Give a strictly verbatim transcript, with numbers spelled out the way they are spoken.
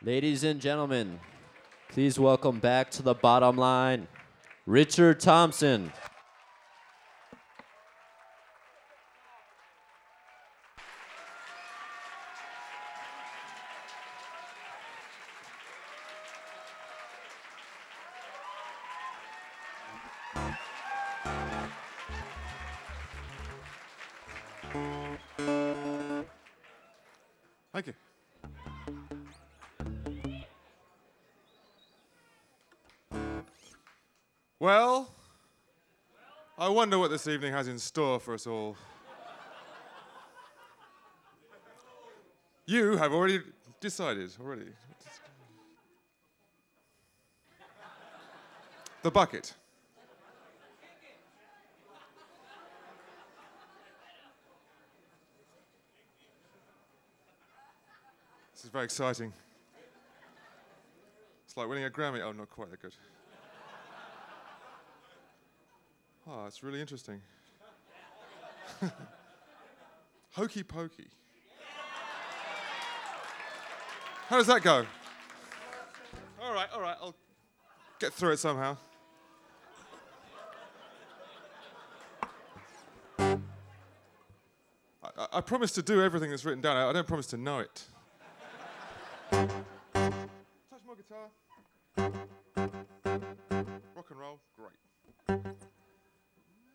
Ladies and gentlemen, please welcome back to the bottom line, Richard Thompson. Thank you. Well, I wonder what this evening has in store for us all. You have already decided, already. The bucket. This is very exciting. It's like winning a Grammy. Oh, not quite that good. Oh, it's really interesting. Hokey pokey. How does that go? All right, all right, I'll get through it somehow. I, I, I promise to do everything that's written down. I, I don't promise to know it. Touch more guitar. Rock and roll, great.